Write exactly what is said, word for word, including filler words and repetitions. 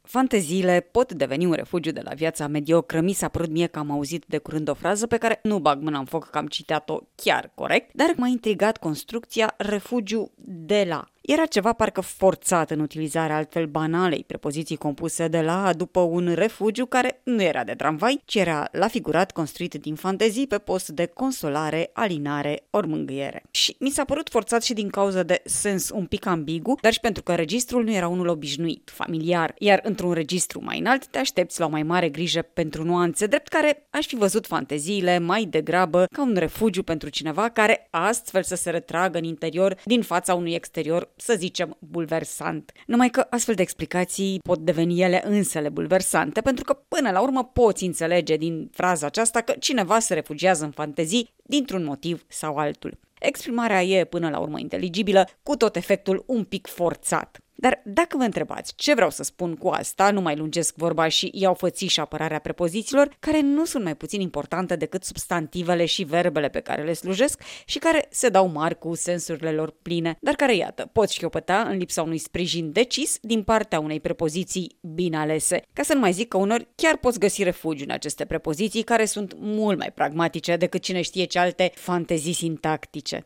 Fanteziile pot deveni un refugiu de la viața mediocră. Mi s-a părut mie că am auzit de curând o frază pe care nu bag mâna în foc că am citat-o chiar corect, dar m-a intrigat construcția refugiu de la. Era ceva parcă forțat în utilizarea altfel banalei prepoziții compuse de la după un refugiu care nu era de tramvai, ci era la figurat construit din fantezii pe post de consolare, alinare ori mângâiere. Și mi s-a părut forțat și din cauza de sens un pic ambigu, dar și pentru că registrul nu era unul obișnuit, familiar, iar într-un registru mai înalt te aștepți la o mai mare grijă pentru nuanțe, drept care aș fi văzut fanteziile mai degrabă ca un refugiu pentru cineva care astfel să se retragă în interior din fața unui exterior, să zicem, bulversant. Numai că astfel de explicații pot deveni ele însele bulversante, pentru că până la urmă poți înțelege din fraza aceasta că cineva se refugiază în fantezii dintr-un motiv sau altul. Exprimarea e până la urmă inteligibilă, cu tot efectul un pic forțat. Dar dacă vă întrebați ce vreau să spun cu asta, nu mai lungesc vorba și iau fățiș apărarea prepozițiilor, care nu sunt mai puțin importante decât substantivele și verbele pe care le slujesc și care se dau mari cu sensurile lor pline, dar care, iată, pot șchiopăta în lipsa unui sprijin decis din partea unei prepoziții bine alese. Ca să nu mai zic că uneori chiar poți găsi refugiu în aceste prepoziții care sunt mult mai pragmatice decât cine știe ce alte fantezii sintactice.